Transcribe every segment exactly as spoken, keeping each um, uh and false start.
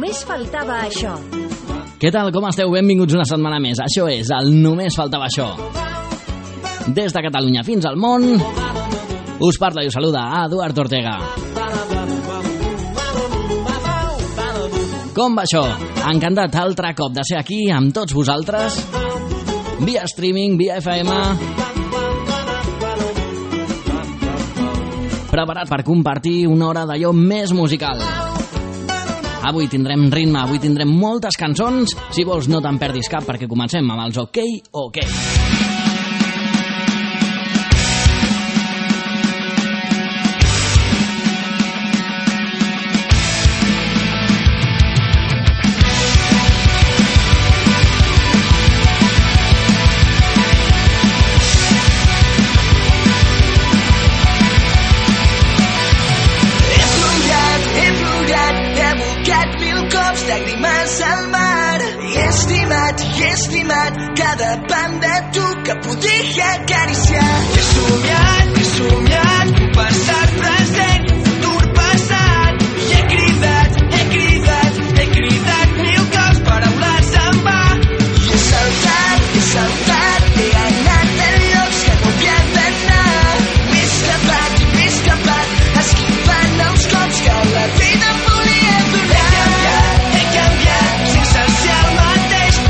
Només faltava això. Què tal, com esteu? Benvinguts una setmana més. Això és el Només faltava això. Des de Catalunya fins al món, us parla i us saluda Eduard Ortega. Com va això? Encantat altre cop de ser aquí amb tots vosaltres, via streaming, via F M, preparat per compartir una hora d'allò més musical. Avui tindrem ritme, avui tindrem moltes cançons. Si vols no te'n perdis cap perquè comencem amb els OK OK. Cada pan de tu que podia acariciar. He somiat, he somiat, passat, present, futur, passat. I he cridat, he cridat, he cridat mil cops, paraules en va. I he saltat, he saltat, he anat a llocs que no havia d'anar. M'he escapat i m'he escapat, esquivant els cops que la vida em volia donar. He canviat, he canviat, sense ser el mateix.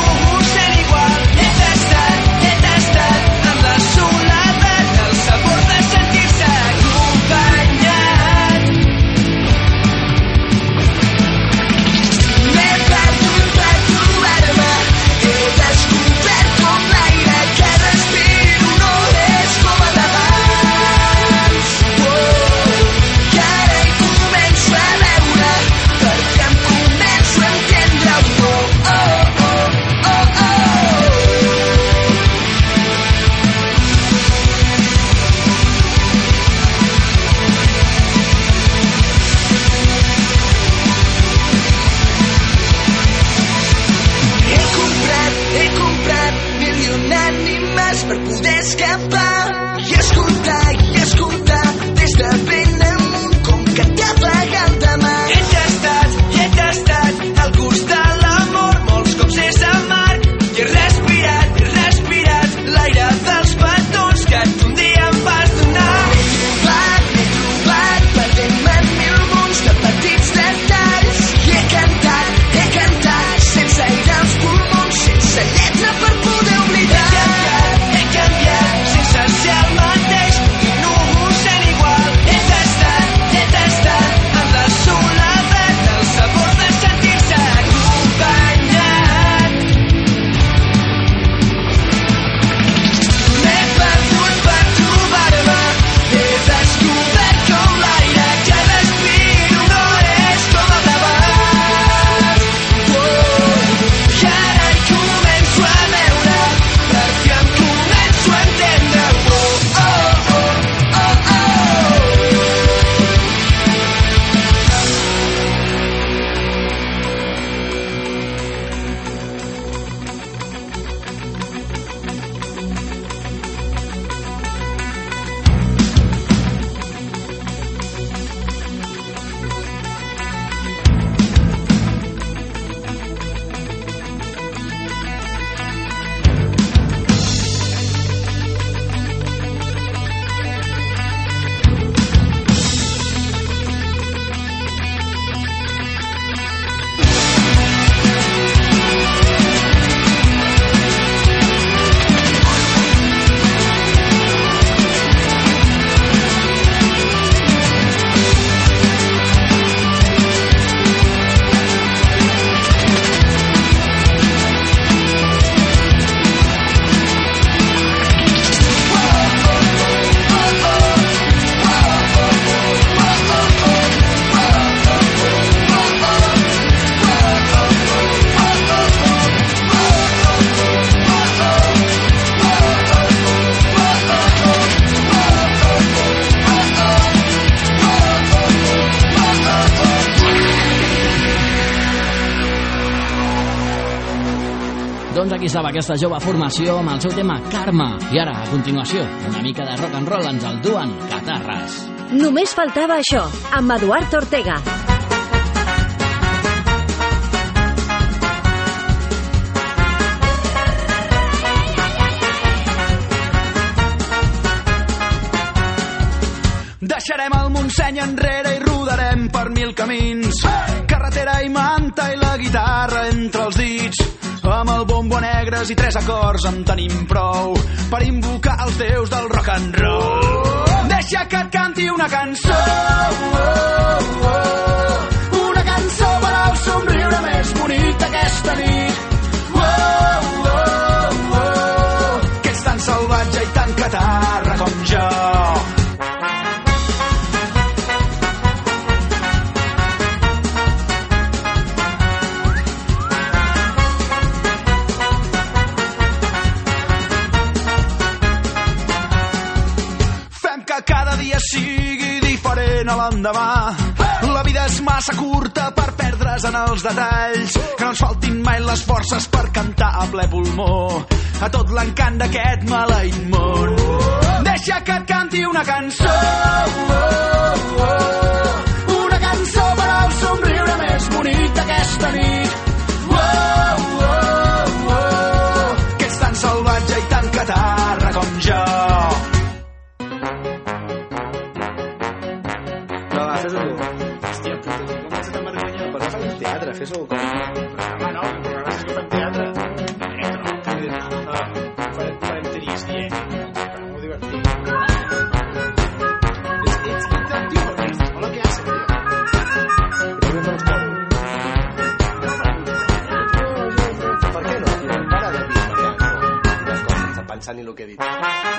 Per poder escapar i escoltar, i escoltar des de ben amunt com cantava el demà. He tastat, i he tastat al gust de l'amor, molts cops és amarg. I he respirat, he respirat l'aire dels petons que tu un dia em vas donar. M'he trobat, m'he trobat perdent-me en mil munts de petits detalls. I he cantat, he cantat sense aire als pulmons, sense lletra per poder oblidar. Sense ser el mateix i no ho sent igual. He tastat, he tastat amb la soledat el sabor de sentir-se acompanyat. M'he perdut per trobar-me, he descobert com l'aire que respiro no és com el d'abans. I ara hi començo a veure perquè em començo a entendre. Doncs aquí estava aquesta jove formació amb el seu tema Karma. I ara, a continuació, una mica de rock and roll ens el duen Catarres. Només faltava això, amb Eduard Ortega. Deixarem el Montseny enrere i rodarem per mil camins. Carretera i manta i la guitarra entre els dits. Amb el bombo a negres i tres acords en tenim prou per invocar els déus del rock and roll. Deixa que et canti una cançó, una cançó per al somriure més bonic d'aquesta nit. Que ets tan salvatge i tan catarra com jo. Cada dia sigui diferent a l'endemà. La vida és massa curta per perdre's en els detalls. Que no ens faltin mai les forces per cantar a ple pulmó a tot l'encant d'aquest maleït món. Deixa que et canti una cançó, una cançó per al somriure més bonic d'aquesta nit. Que ets tan salvatge i tan catarra com jo. Hòstia, puta, com comença tan vergonya? Però no fas un teatre, fes-ho com... Home, no, el programa és que fem teatre. No, farem trist, dient. Molt divertit. Ets l'intent, tio, hola, què haces, tio? Però no els poso. Per què no, tio? Para de dir, unes coses sense pensar ni el que he dit.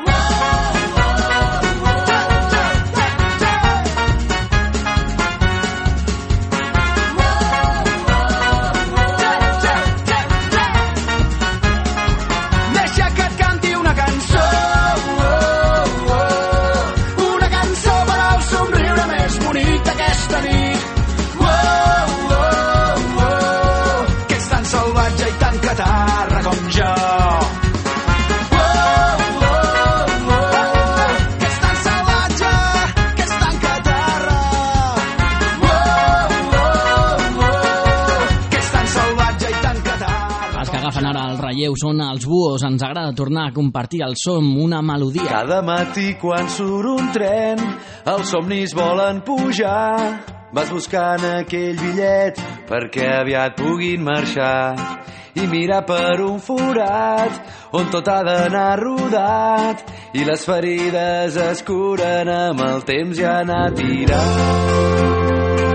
Catarra com jo. Oh, oh, oh. Que és tan salvatge, que és tan catarra. Oh, oh, oh. Que és tan salvatge i tan catarra. Els que agafen ara el relleu són els Buhos. Ens agrada tornar a compartir el som, una melodia. Cada matí quan surt un tren, els somnis volen pujar. Vas buscant aquell bitllet perquè aviat puguin marxar i mirar per un forat on tot ha d'anar rodat i les ferides es curen amb el temps i anar tirant.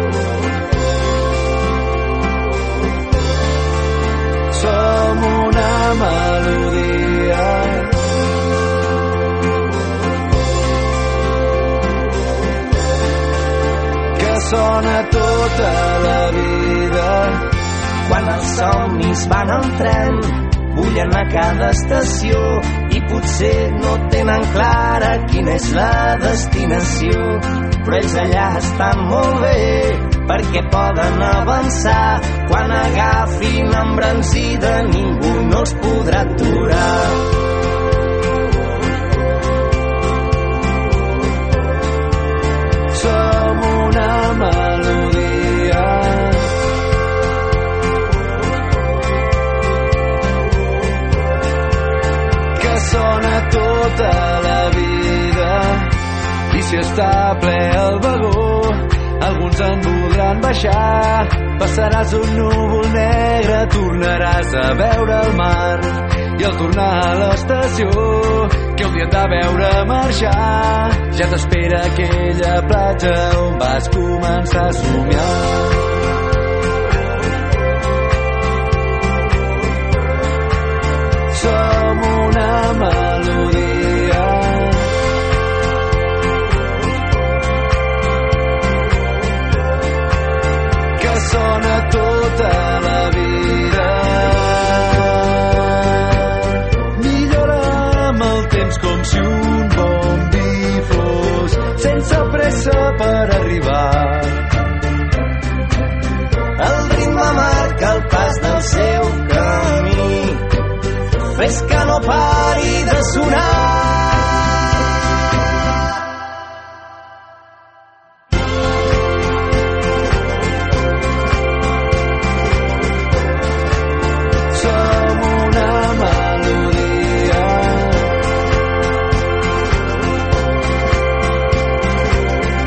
Som una melodia que sona tota la vida. Quan els somnis van en tren, bullen a cada estació i potser no tenen clara quina és la destinació. Però ells allà estan molt bé perquè poden avançar. Quan agafin embranzida ningú no els podrà aturar. Som una melodia que sona tota la vida i si està ple el vagó alguns en voldran baixar. Passaràs un núvol negre, tornaràs a veure el mar i al tornar a l'estació que un dia et va veure marxar ja t'espera aquella platja on vas començar a somiar. Som una melodia que sona tota la vida. Millora amb el temps com si un bon vi fos sense pressa per arribar. El ritme marca el pas del seu camí. Fes que no pari de sonar. Som una melodia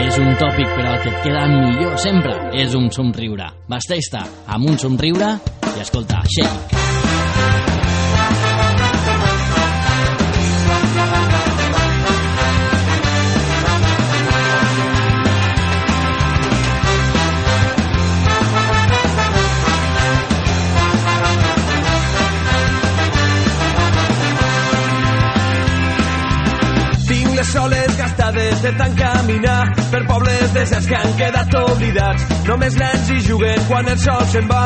És un tòpic, però el que et queda millor sempre és un somriure. Vesteix-te amb un somriure i escolta, Shake. Soles gastades de tant caminar per pobles deserts que han quedat oblidats. Només nens hi juguen quan el sol se'n va.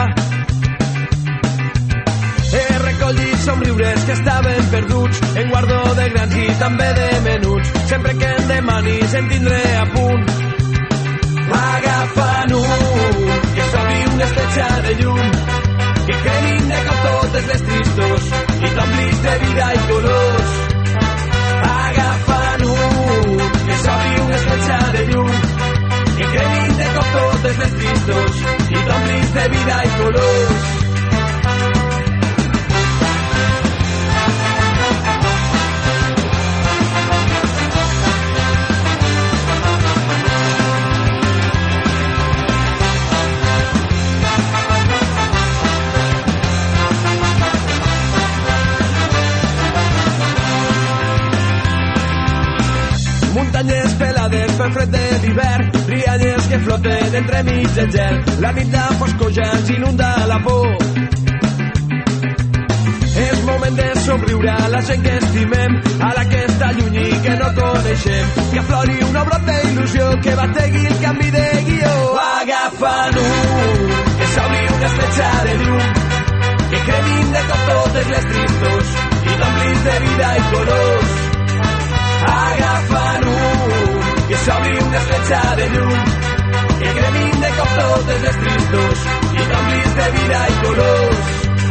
He recollit somriures que estaven perduts en guardó de grans i també de menuts. Sempre que em demanis en tindré a punt. Agafa'n un, que s'obri una estetxa de llum, que cremin de cop totes les tristos i t'omplis de vida i colors. Agafa'n un, que s'obri una escletxa de llum, que cremin de cop totes les tristos i t'omplis de vida i colors. Muntanyes pelades pel fred de l'hivern, rialles que floten entremig del gel. La nit de foscoja ens inunda la por. És moment de somriure a la gent que estimem, a la que està lluny i que no coneixem. Que aflori una brot d'il·lusió que bategui el canvi de guió. Agafa'n un, que s'obri una escletxa de llum, que cremin de cop totes les tristos i t'omplis de vida i colors. Agafa'n un, que s'obri una escletxa de llum, que cremin de cop totes les tristos i t'omplis de vida i colors.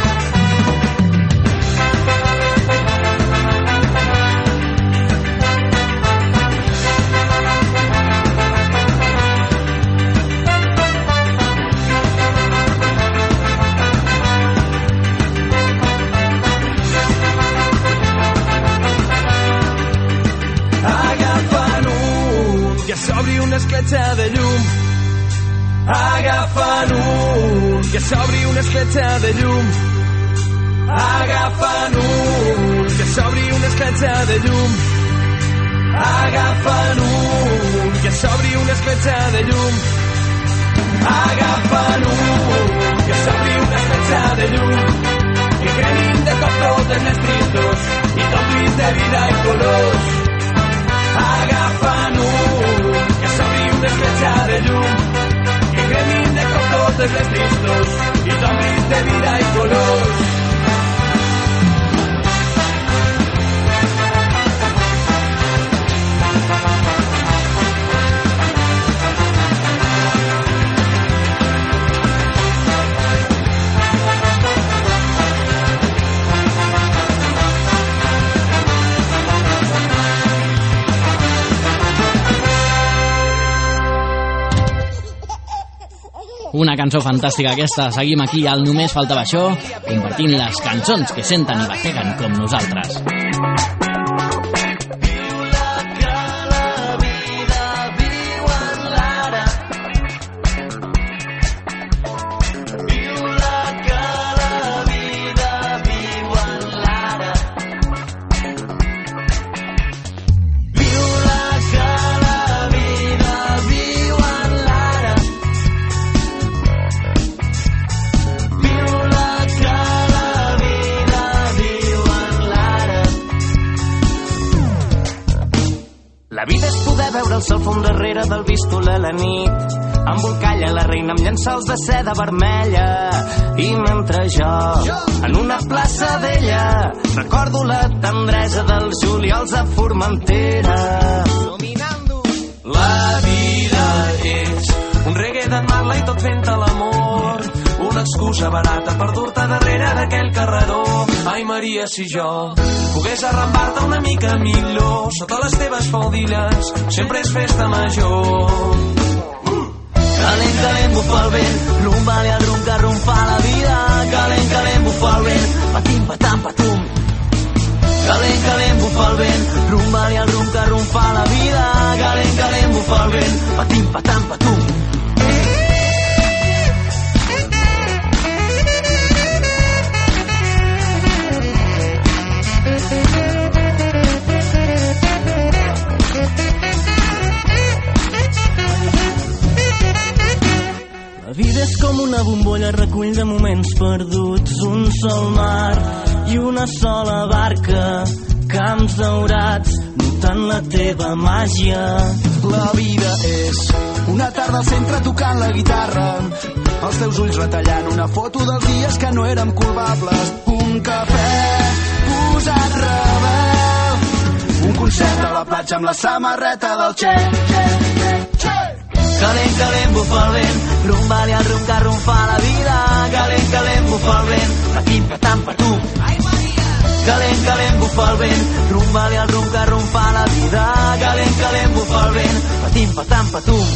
Que s'obri una escletxa de llum. Agafa'n un, que s'obri una escletxa de llum. Agafa'n un, que s'obri una escletxa de llum. Agafa'n un, que s'obri una escletxa de llum. Agafa'n un, que s'obri una escletxa de llum, que cremin de cop totes les tristos i t'omplis de vida i colors. Agafa'n un, que s'obri una escletxa de llum, que cremin de cop totes les tristos i t'omplis de vida i colors. Una cançó fantàstica aquesta. Seguim aquí al Només Faltava Això, compartint les cançons que senten i bateguen com nosaltres. La vida és poder veure el sol fum darrere del bístol a la nit, embolcalla la reina amb llençols de seda vermella. I mentre jo, en una plaça vella, recordo la tendresa dels juliols a Formentera. La vida és un reggae d'en Marley tot fent-te l'amor, una excusa barata per dur-te darrere d'aquell carreró. Ai, Maria, si jo pogués arrambar-te una mica millor, sota les teves faldilles sempre és festa major. Calent, calent, bufa el vent, rumba-li al rum que rumfa la vida. Calent, calent, bufa el vent, patim, patam, patum. Calent, calent, bufa el vent, rumba-li al rum que rumfa la vida. Calent, calent, bufa el vent, una bombolla recull de moments perduts, un sol mar i una sola barca, camps daurats, notant la teva màgia. La vida és una tarda al centre tocant la guitarra, els teus ulls retallant una foto dels dies que no érem culpables, un cafè posat rebel, un concert a la platja amb la samarreta del Che. Calent, calent, bufa el vent, rumbali al rum que rumfa la vida. Calent, calent, bufa el vent, patim, patam, patum. Calent, calent, bufa el vent, rumbali al rum que rumfa la vida. Calent, calent, bufa el vent, patim, patam, patum.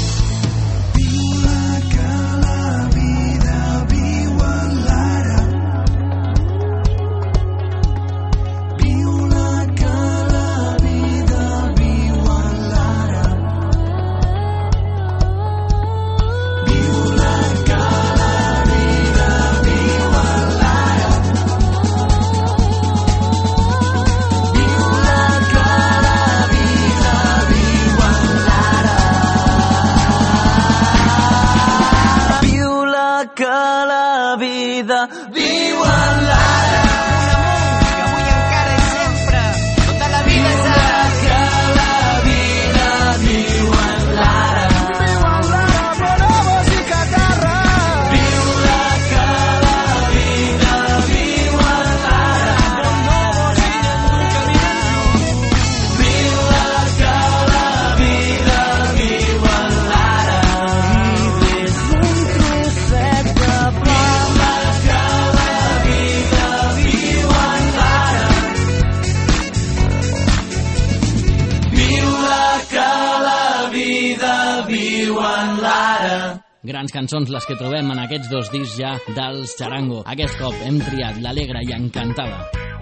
Grans cançons les que trobem en aquests dos discs ja dels Txarango. Aquest cop hem triat l'Alegre i Encantada.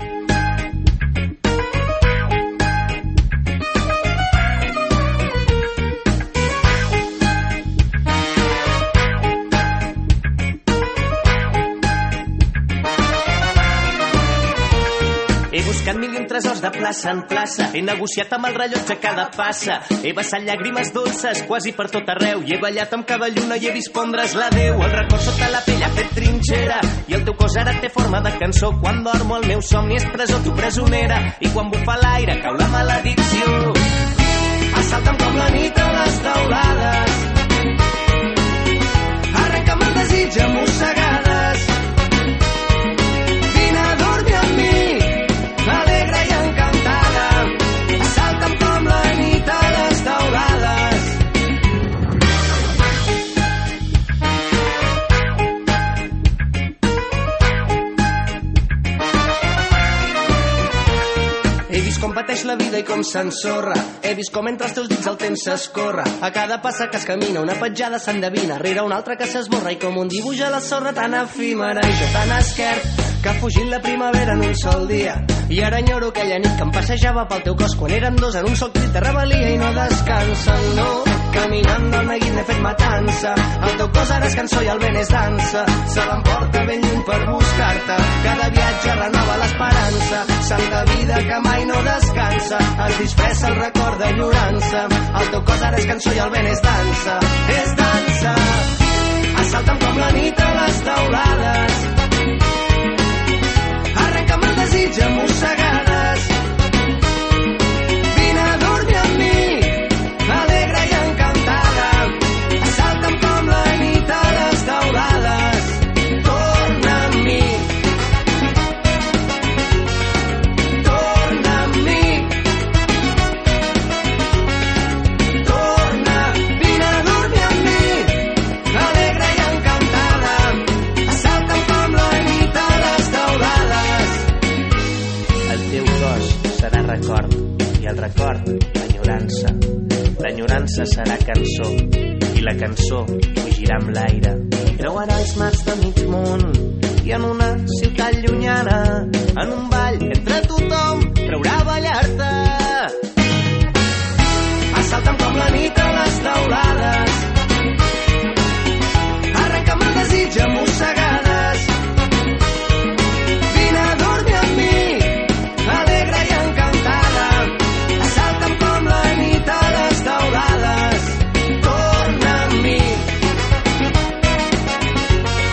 He buscat mil i un tresors de plaça en plaça, he negociat amb el rellotge cada passa, he vessat llàgrimes dolces quasi per tot arreu, i he ballat amb cada lluna i he vist pondre's l'adeu. El record sota la pell ha fet trinxera i el teu cos ara té forma de cançó. Quan dormo el meu somni és presó, tu presonera, i quan bufa l'aire cau la maledicció. Assalta'm com la nit a les taulades, arrenca'm el desig a mossegades. Vine a dormir amb mi, alegre i encantada, assalta'm com la nit a les taulades. He vist com pateix la vida i com s'ensorra, he vist com entre els teus dits el temps s'escorre, a cada passa que es camina una petjada s'endevina, rere una altra que s'esborra, i com un dibuix a la sorra tan efímera, i jo tan esquert que ha fugit la primavera en un sol dia. I ara enyoro aquella nit que em passejava pel teu cos quan érem dos en un sol crit de rebel·lia i no descansen, no. Caminant del neguit n'he fet matança, el teu cos ara és cançó i el vent és dansa, se l'emporta ben lluny per buscar-te, cada viatge renova l'esperança, santa vida que mai no descansa, es disfressa el record d'enyorança, el teu cos ara és cançó i el vent és dansa, és dansa. Assalta'm com la nit a les taulades, arrenca'm el desig a mossegades. Vine a dormir amb mi, alegre i encantada, assalta'm com la nit a les taulades. Torna amb mi, torna amb mi, torna, vine a dormir amb mi, alegre i encantada, assalta'm com la nit a les taulades. El teu cos serà record, i el record, l'enyorança. L'enyorança serà cançó, i la cançó fugirà amb l'aire. Creuarà els mars de mig món, i en una ciutat llunyana, en un ball entre tothom, traurà a ballar-te. Assalta'm com la nit a les taulades, arrenca'm el desig a mossegades. Vine a dormir amb mi, alegre i encantada, assalta'm com la nit a les taulades. Torna amb mi,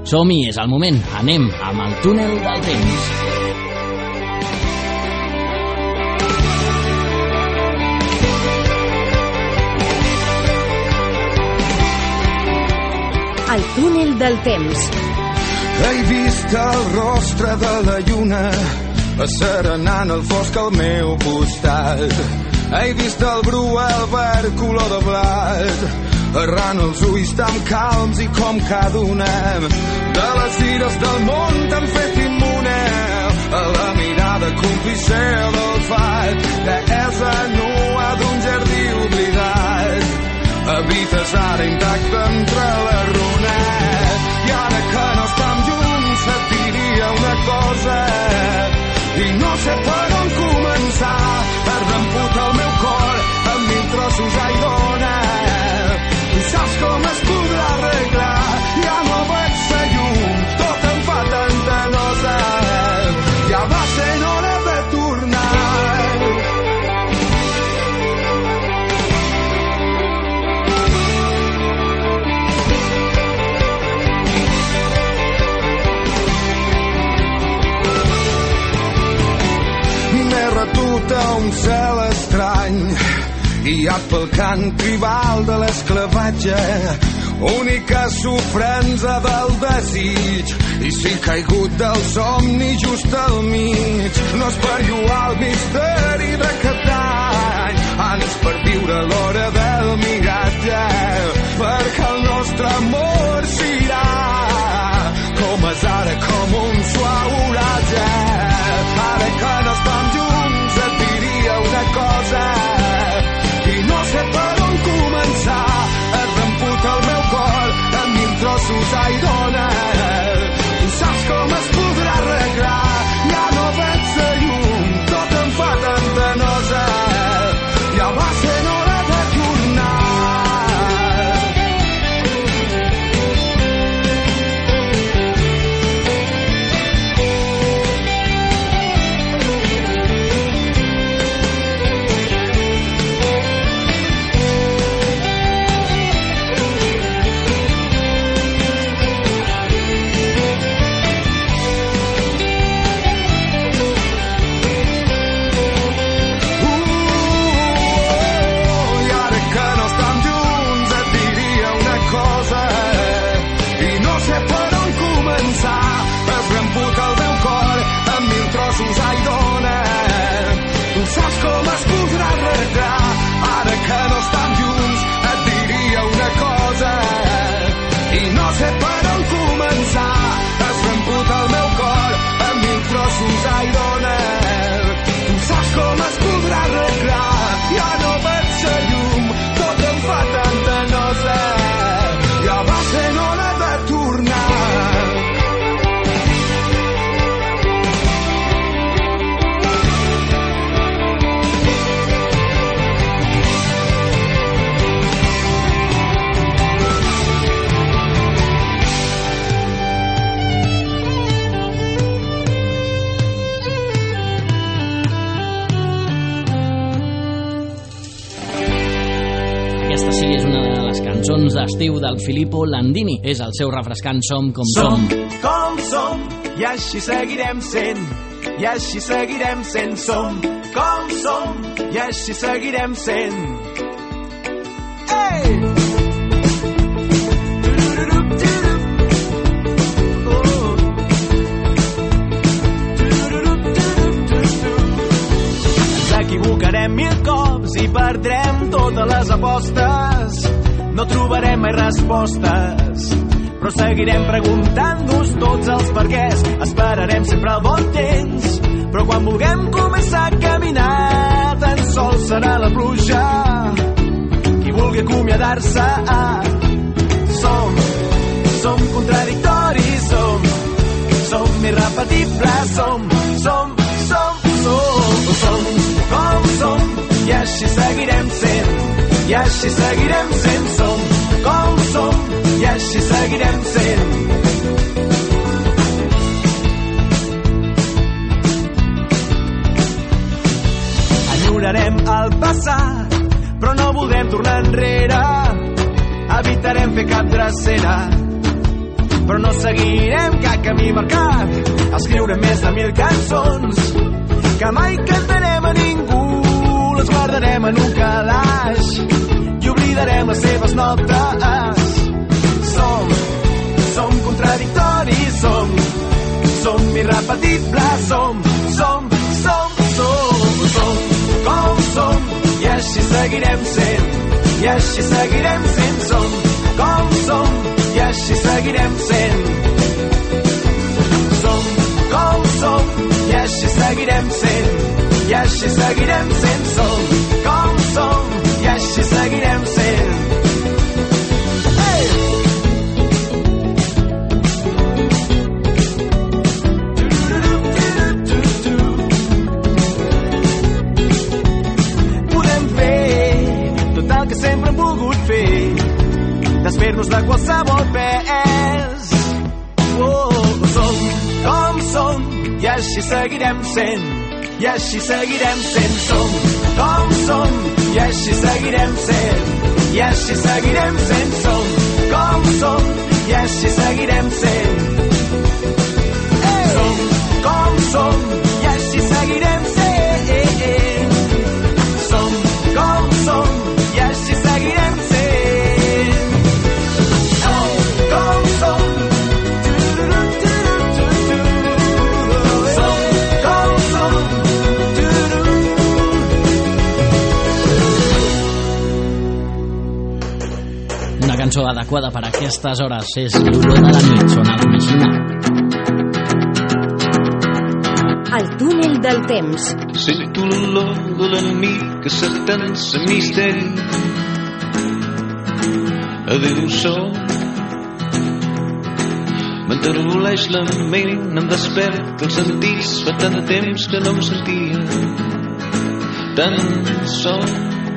Som-hi, és el moment. Anem amb el túnel del temps. El túnel del temps. He vist el rostre de la lluna asserenant el fosc al meu costat. He vist el bru al verd color de blat errant els ulls tan calms i com cada una de les ires del món t'han fet immune a la mirada còmplice del fat que és nua d'un jardí oblidat. Habites ara intacte entre la runa i ara que no estem junts et diria una cosa i no sé per on començar. Has d'emputar el meu cor amb mil trossos, ai dona, tu saps com es podrà arreglar. Ja no veig la llum, tot em fa tanta nosa, ja va sent hora de tornar. Retut a un cel estrany guiat pel cant tribal de l'esclavatge, única sofrença del desig, i si he caigut del somni just al mig no és per lluar el misteri d'aquest any, és per viure l'hora del miratge, perquè el nostre amor s'irà com és ara, com un suau oratge. Ara que no estem junts et diria una cosa i no sé per on començar. Has d'emputar el meu cor en mil trossos, ai dona, tu saps com es podrà arreglar. Ja no veig la llum, tot em fa tanta nosa, ja va sent hora de tornar. Ai dona, tu saps com es podrà arreglar. Ara que no estem junts et diria una cosa i no sé per on començar. Es reemputa el meu cor en mil trossos, ai dona, tu saps com es podrà arreglar. Ja no veig la llum, tot em fa tanta nosa, ja va sent hora de tornar. Aquesta sí és una de les cançons d'estiu del Filippo Landini. És el seu refrescant Som com som. Som com som, i així seguirem sent, i així seguirem sent. Som com som, i així seguirem sent. Ei! Equivocarem mil cops i perdrem totes les apostes. No trobarem mai respostes, però seguirem preguntant-nos tots els perquès. Esperarem sempre el bon temps, però quan vulguem començar a caminar tan sols serà la pluja qui vulgui acomiadar-se. Som, som contradictoris, som, som irrepetibles, som, som, som, som, som com som, i així seguirem sent, i així seguirem sent. Som com som, i així seguirem sent. Enyorarem el passat, però no voldrem tornar enrere. Evitarem fer cap drecera. però no seguirem cap camí marcat. Escriurem més de mil cançons que mai cantarem a ningú, les guardarem en un calaix i oblidarem les seves notes. Som, som contradictoris, som, som irrepetibles, som, som, som, som, som, com som, i així seguirem sent, i així seguirem sent, som, com som, i així seguirem sent. Som, com som, i així seguirem sent, i així seguirem sent, som, com som, i així seguirem sent. Que sempre hem volgut fer, desfer-nos de qualsevol pes. Oh, som com som, i així seguirem sent, i així seguirem sent. Som com som, i així seguirem sent, i així seguirem sent. Som com som, i així seguirem sent. Som com som, i així seguirem sent. Som com som, i així seguirem sent. Som com som. Som com som. Una cançó adequada per a aquestes hores és l'olor de la nit, sona el Mishima. El túnel del temps. Sento l'olor de la nit que s'atansa misteri. Adéu sol, m'enterboleix la ment, em desperta els sentits, fa tant de temps que no em sentia tan sol.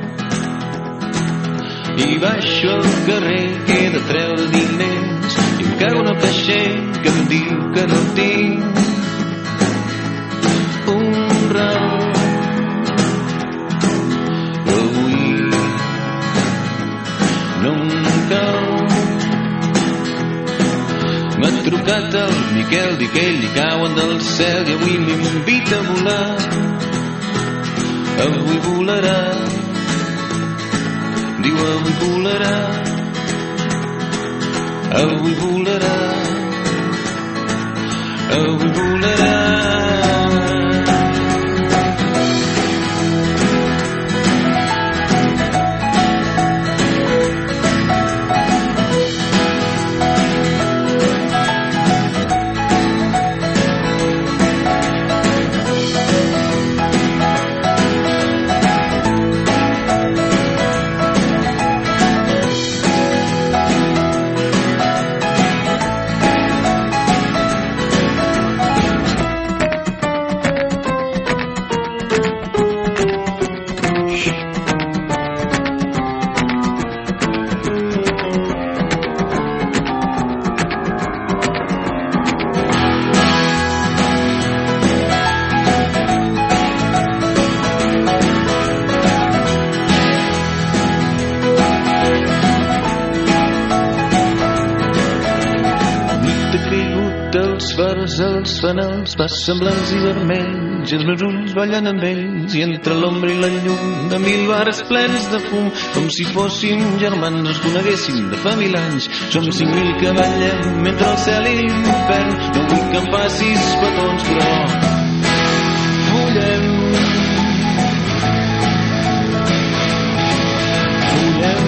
I baixo al carrer, que he de treure diners, i em cago en el caixer que em diu que no tinc un raó. Avui no em cau. M'ha trucat el Miquel, dic que ell hi cauen del cel i avui m'invita a volar. Avui volarà, diu avui volarà, avui volarà, avui volarà. Els fanals passen blancs i vermells i els meus ulls ballen amb ells i entre l'ombra i la llum de mil bars plens de fum com si fóssim germans ens coneguéssim de fa mil anys. Som cinc mil que ballem entre el cel i l'infern. No vull que em passis petons però fullem fullem.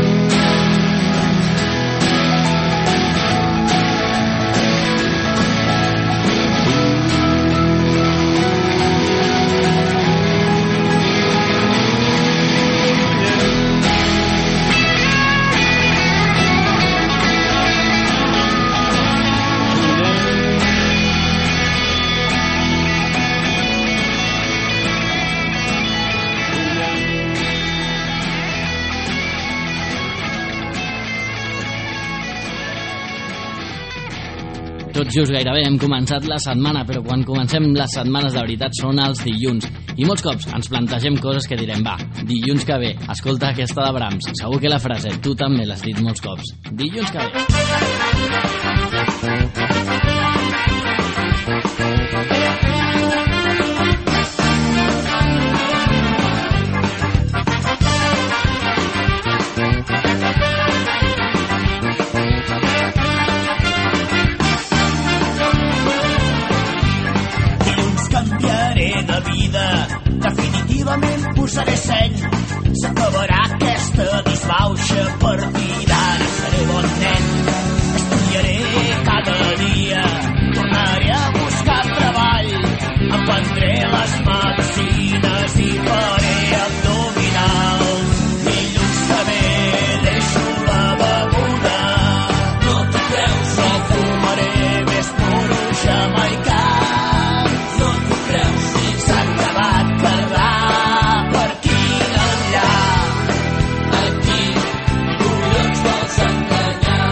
Tot just gairebé hem començat la setmana, però quan comencem les setmanes de veritat són els dilluns. I molts cops ens plantegem coses que direm, va, dilluns que ve, escolta aquesta de Brahms. Segur que la frase tu també l'has dit molts cops. Dilluns que ve. Definitivament posaré seny. S'acabarà aquesta disbauxa partida. Ara seré bon nen. Estudiaré cada dia. Tornaré a buscar treball. Aprendré les medicines i faré abdominals. Dilluns que ve deixo la beguda. No t'ho creus? No fumaré més puro jamaicà. No t'ho creus? S'ha acabat parlar per quin enllà. A qui collons vols enganyar?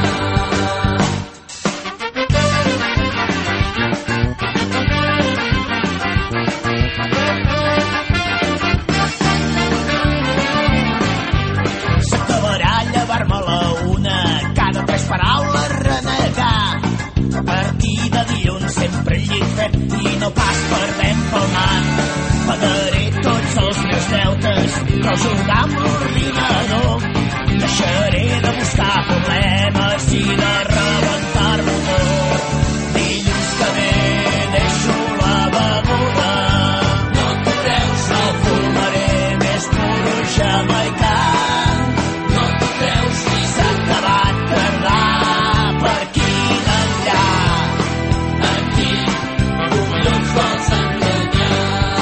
S'acabarà llevar-me a la una, cada tres paraules renegar. A partir de dilluns sempre el llit fet i no pas per ben palmat. Pagaré tots els meus deutes, però jugar amb l'ordinador. Deixaré de buscar problemes i de rebentar-me tot. Dilluns que ve deixo la beguda. No t'ho creus? No fumaré més puro jamaicà. No t'ho creus? S'ha acabat parlar per quin enllà. A qui collons vols enganyar?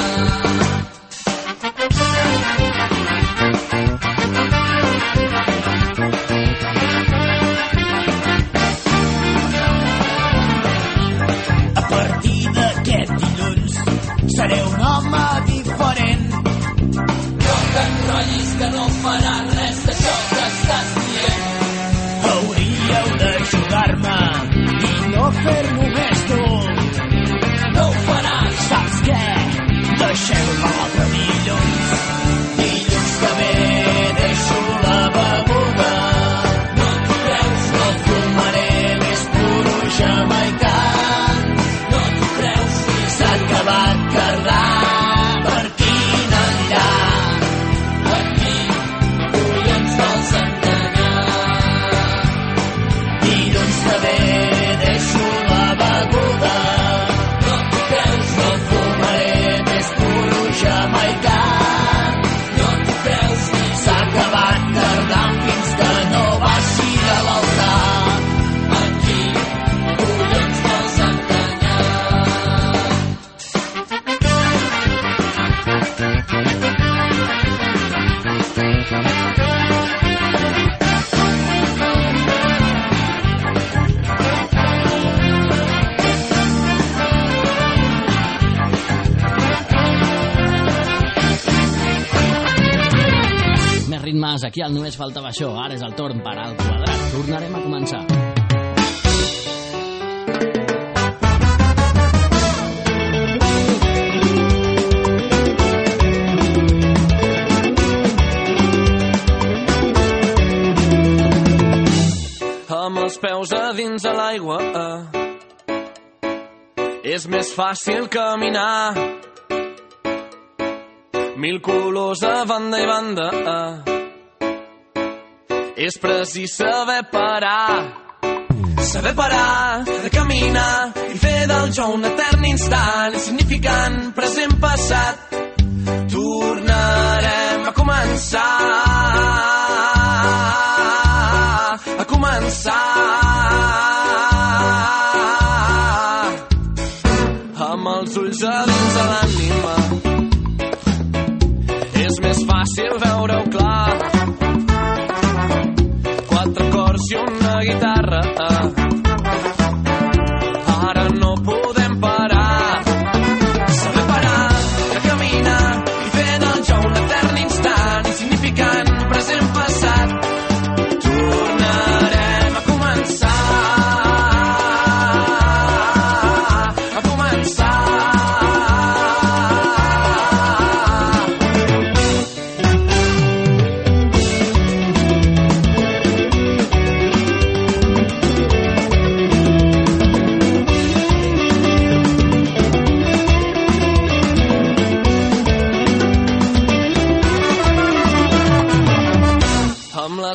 A partir d'aquest dilluns seré un home diferent. No t'enrotllis que no farà res d'això que estàs dient. Hauríeu d'ajudar-me i no fer-m'ho més dur. No ho faràs. Saps què? Deixeu l'altre dilluns. Dilluns que ve deixo la beguda. No t'ho creus? No fumaré més puro jamaicà. No t'ho creus? S'ha acabat cardat per quin enllà. A qui collons vols enganyar? Dilluns que ve deixo la beguda. No t'ho creus? No fumaré més puro jamaicà. No t'ho creus? S'ha acabat tardant fins que no baixi de l'altar. A qui collons vols enganyar? Més ritmes, aquí al Només Faltava Això. Ara és el torn per al quadrat. Tornarem a començar. Amb els peus a dins de l'aigua eh, és més fàcil caminar. Mil colors a banda i banda eh, és precís saber parar. Saber parar, de caminar i fer del jo un etern instant, insignificant, present, passat. Tornarem a començar, a començar. Amb els ulls a dins de l'ànima és més fàcil veure-ho clar. Quatre acords i una guitarra, ara no podem parar. Saber parar, de caminar i fer del jo un etern instant, insignificant, present, passat. Tornarem a començar, a començar.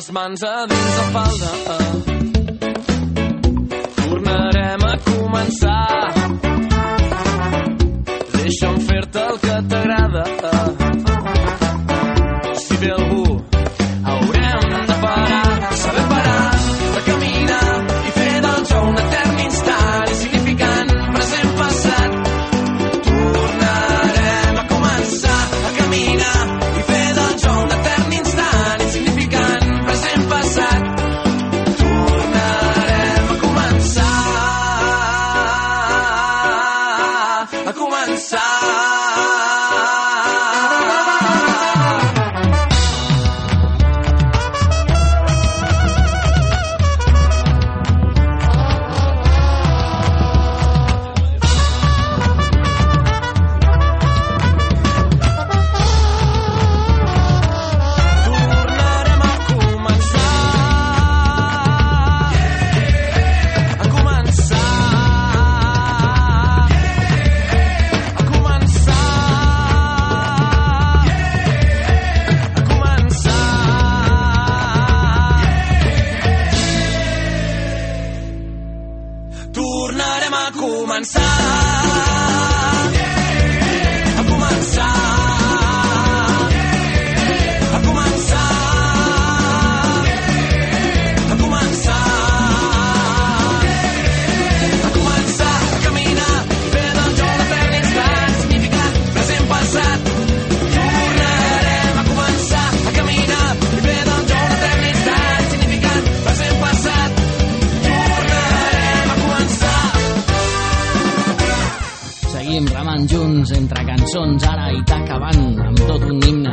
les mans a dins la falda. Tornarem a començar. Deixa'm fer-te el que t'agrada. Si ve algú, haurem de parar, saber parar, de caminar i fer del jo un etern instant insignificant, present, passat. Tornarem a començar a caminar i fer del jo un etern instant insignificant, present, passat. Tornarem a començar a començar. Junts entre cançons, ara i t'acabant amb tot un himne.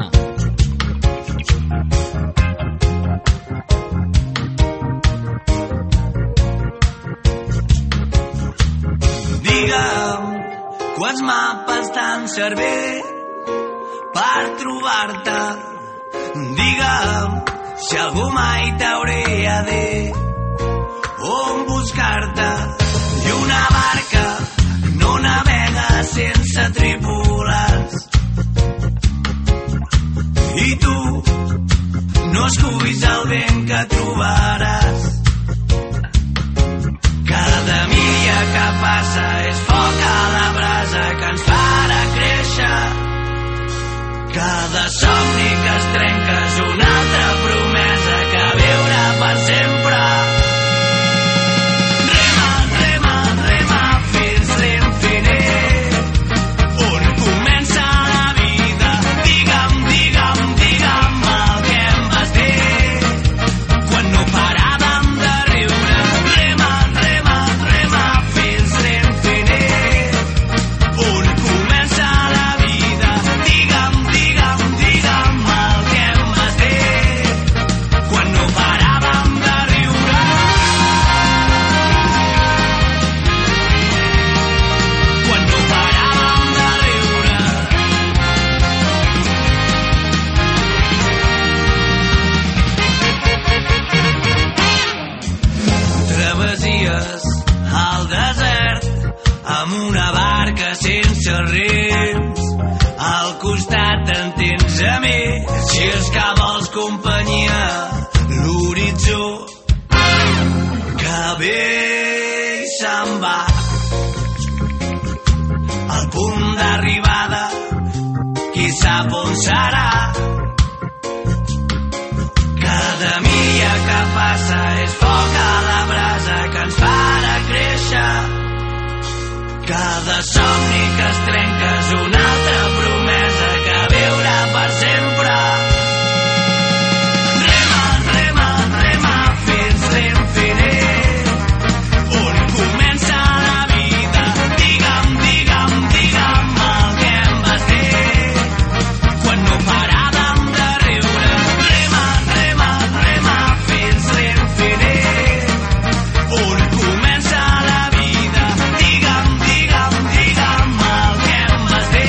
Digue'm quants mapes t'han servit per trobar-te. Digue'm si algú mai t'hauria dit on buscar-te. I una barca no navega sense tripulants. I tu no escuis el vent que trobaràs. Cada milla que passa és foc a la brasa que ens farà créixer. Cada somni que es trenca és una altra promesa que viurà per sempre. Al desert amb una barca sense rems, al costat en tens a mi, si és que vols companyia, l'horitzó que ve i se'n va. Al punt d'arribada qui sap on serà. Cada milla que passa és foc a la brasa que ens farà créixer. Cada somni que es trenca és una altra promesa que viurà per sempre. Rema, rema, rema fins l'infinit, on comença la vida. Digue'm, digue'm, digue'm el que em vas dir quan no paràvem de riure. Rema, rema, rema fins l'infinit, on comença la vida. Digue'm, digue'm, digue'm el que em vas dir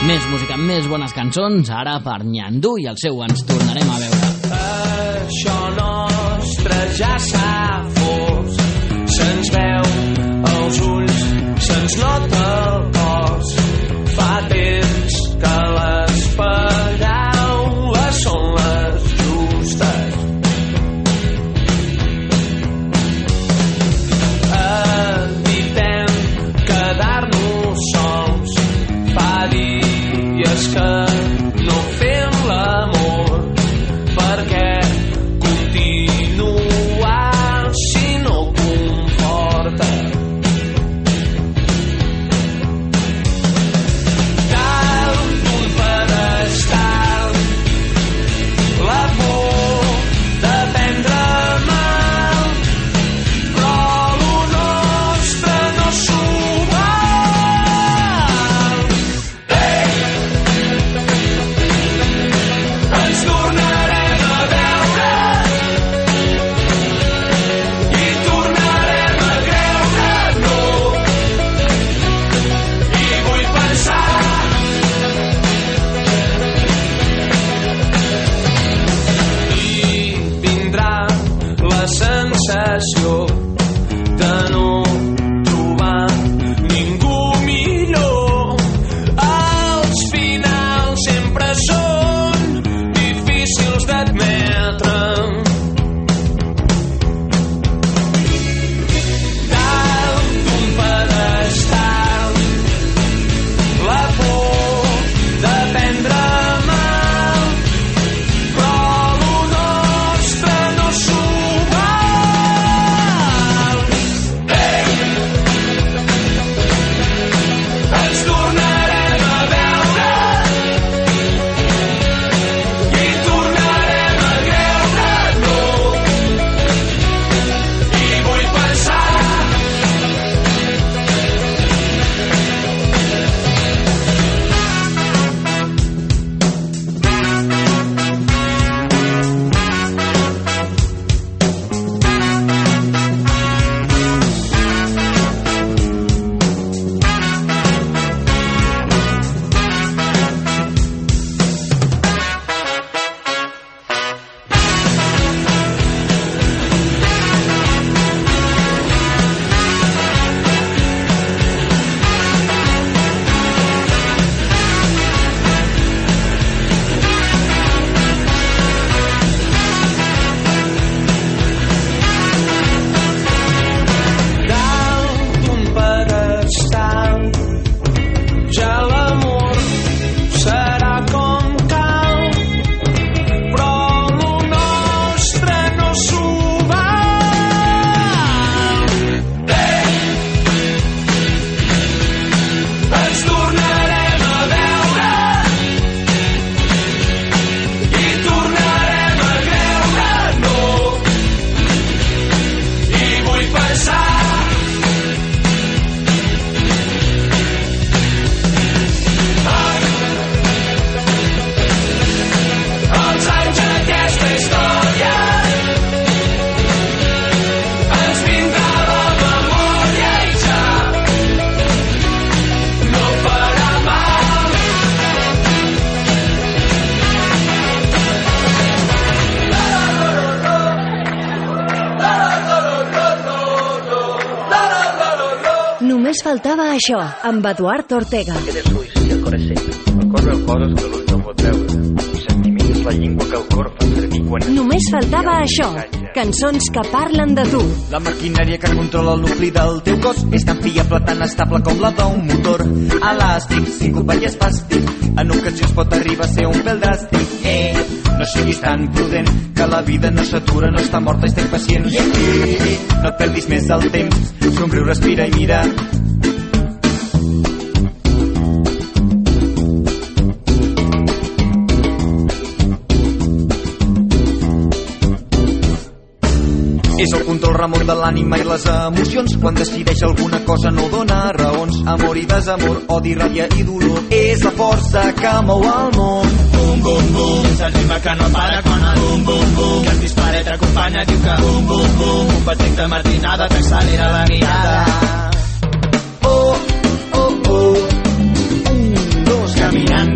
Més música, més bones cançons, ara per Nyandú i el seu Ens tornarem a veure. Això nostre ja s'ha fos, se'ns veu els ulls, se'ns nota el cos. Fa temps que les paraules són les justes. Evitem quedar-nos sols. Fa dies que no fem l'amor, perquè continuar si no comporta. Dalt d'un pedestal, la por de prendre mal, però lo nostre no s'ho val. Ens tornarem a veure i tornarem a creure-nos, i vull pensar i vindrà la sensació de no trobar ningú millor. Els finals sempre són difícils d'admetre. Dalt d'un pedestal, la por de prendre mal, però lo nostre no s'ho val. Ens tornarem a veure i tornarem a creure-nos, i vull pensar dalt d'un pedestal, ja l'amor serà com cal, però lo nostre no s'ho val. Ens tornarem a veure i tornarem a creure-nos, i vull pensar els anys d'aquesta història. Ens vindrà la memòria i ja no farà mal. Només faltava això, amb Eduard Ortega. Quedes ulls i el cor és sec. El cor veu coses que l'ull no pot veure. El sentiment és la llengua que el cor fa servir quan... Només faltava això, cançons que parlen de tu. La maquinària que controla el nucli del teu cos és tan fiable, tan estable com la d'un motor elàstic, síncopa i espàstic. En ocasions pot arribar a ser un pèl dràstic. Eh, no siguis tan prudent, que la vida no s'atura, no està morta, estem pacients. Eh, no et perdis més el temps, somriu, respira i mira. És el control remot de l'ànima i les emocions. Quan decideix alguna cosa no dona raons. Amor i desamor, odi, ràbia i dolor. És la força que mou el món. Bum, bum, bum, és el ritme que no para quan el bum, bum, bum, que el dispara t'acompanya, diu que bum, bum, bum, un petit de matinada t'accelera la mirada. Oh, oh, oh, un, dos, caminant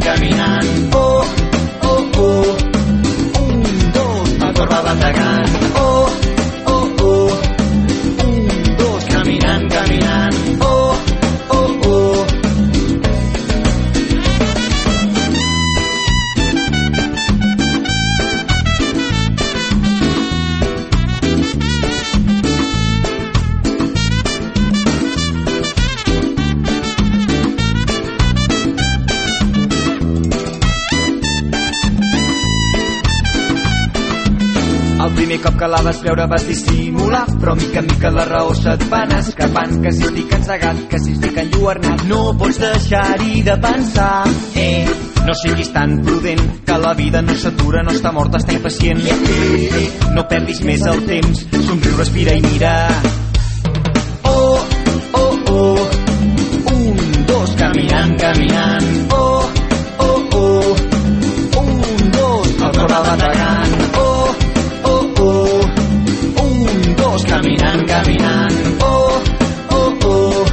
primer cop que la vas veure vas dissimular, però mica en mica la raó se't va anar escapant, que si estic encegat, que si estic enlluernat. No pots deixar-hi de pensar, eh, no siguis tan prudent, que la vida no s'atura, no està morta, està impacient. Eh, eh, no perdis més el temps, somriu, respira i mira. Oh, oh, oh, un, dos, caminant, caminant. Oh, oh, oh, un, dos, el cor va bategant. Oh, oh, oh, un, dos, caminant, caminant. Oh, oh, oh,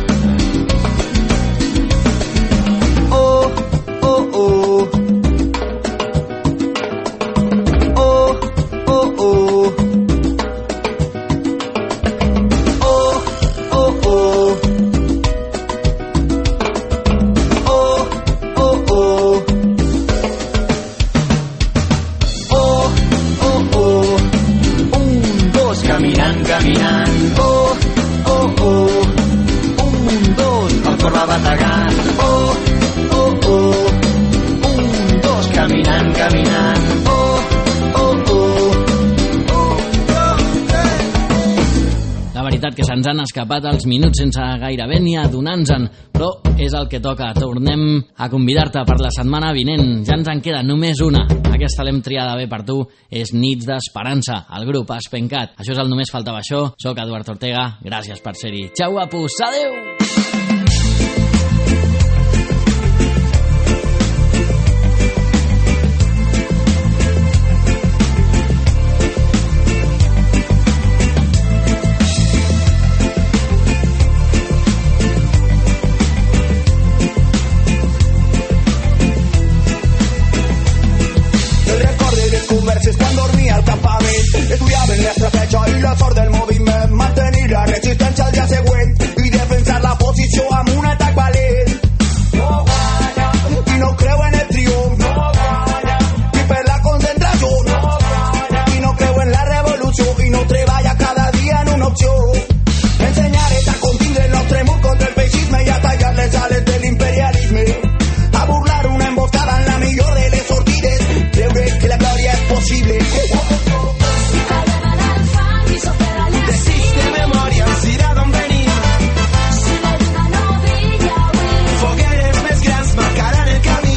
oh, oh, oh, oh, oh, oh. Caminant, oh, oh, oh, un, dos, el cor va bategant, oh, oh, oh, un, dos, caminant, caminant, oh, oh, oh, oh, La veritat que se'ns han escapat els minuts sense gairebé ni adonar-nos-en, però és el que toca. Tornem a convidar-te per la setmana vinent. Ja ens en queda només una. Aquesta l'hem triada bé per tu. És Nits d'Esperança, el grup Espencat. Això és el Només faltava això. Soc Eduard Ortega. Gràcies per ser-hi. Xau, apus. Adéu! Quan dormia al campament estudiaven l'estratègia i la sort del moviment, mantenir la resistència al dia següent i defensar la posició amb un atac valent. No guanya i no creu en el triomf, no guanya i per la concentració, no guanya i no creu en la revolució i no treballa cada dia en una opció. Ensenyar-les a contindre el nostre mur contra el feixisme i a tallar les ales de l'imperialisme, a burlar una emboscada en la millor de les sortides, creure que la glòria és possible. Desiste memòria, dirà d'on venim. Fogueres més grans marcaran el camí.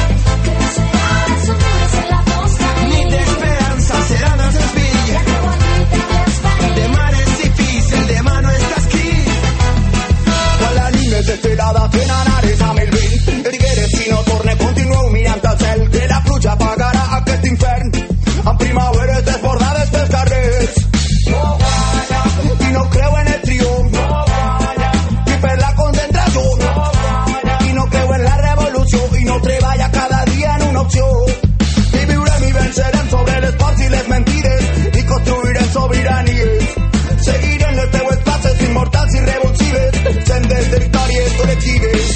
Nit d'esperança serà el nostre espill. Demà és difícil, demà no està escrit. Quan la nit més esperada fent anares amb el vent, digueres si no torne, continueu mirant al cel, que la pluja apagarà aquest infern amb primaveres desbordades pels carrers. No guanya i no creu en el triomf, no guanya i per la concentració, no guanya i no creu en la revolució i no treballa cada dia en una opció. I viurem i vencerem sobre les ports i les mentides i construirem sobiranies. Seguirem les teues classes immortals i revulsives, sendes de victòries col·lectives.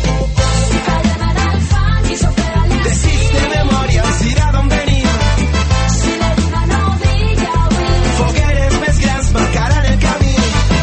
Desiste memòria, dirà d'on venim. Fogueres més grans marcaran el camí.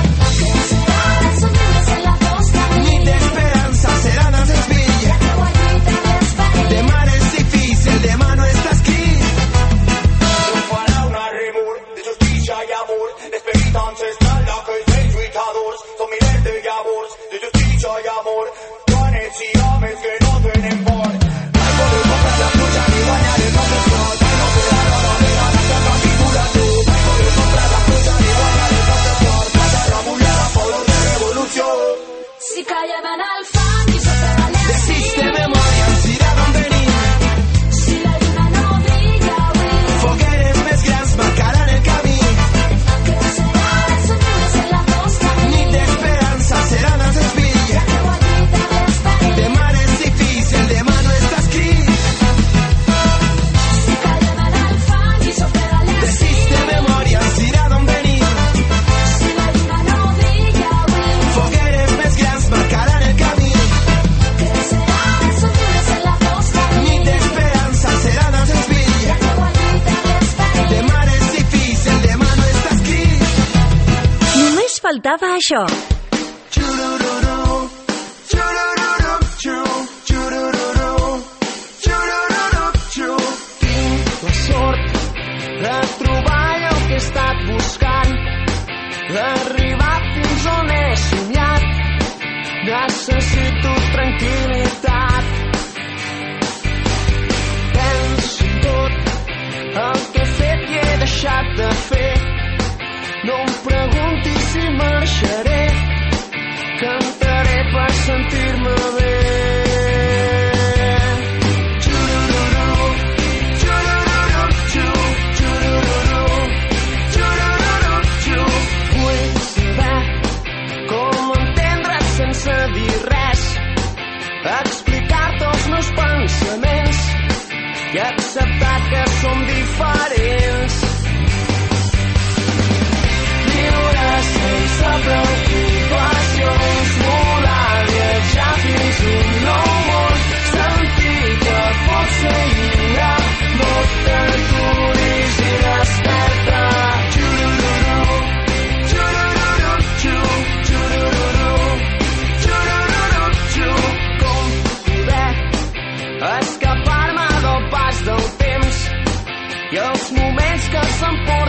Nit d'esperança serà el nostre espill. Demà és difícil, demà no està escrit. Triomfarà un remor de justícia i amor, l'esperit ancestral d'aquells vells lluitadors. Són milers de llavors de justícia i amor, dones i homes que no tenen por. Mai podreu comprar la pluja ni guanyar el nostre cor. Mai no podrà l'hora de la nostra capitulació. Mai podreu comprar la pluja ni guanyar el nostre cor. La terra mullada color de revolució. Si callem en el fang i sota la llana. Desiste memòria, dirà d'on venim. Si la lluna no brilla avui. Fogueres més grans marcaran el camí. Crecerà les somriures en la costa. Nit d'esperança serà el nostre espill. La teua lluita l'esperit. Demà és difícil, demà no està escrit. Si callem en el fang i sota la llana. Desiste memòria, dirà d'on venim. Si la lluna no brilla avui. Fogueres més grans marcaran el camí. Crecerà les somriures en la costa. Nit d'esperança serà el nostre espill. La teua lluita l'esperit. Demà és difícil, demà no està escrit. Només faltava això. Xurururu, xurururu, xu, xurururu, xurururu, xu. Tinc la sort de trobar allò i els moments que s'emporten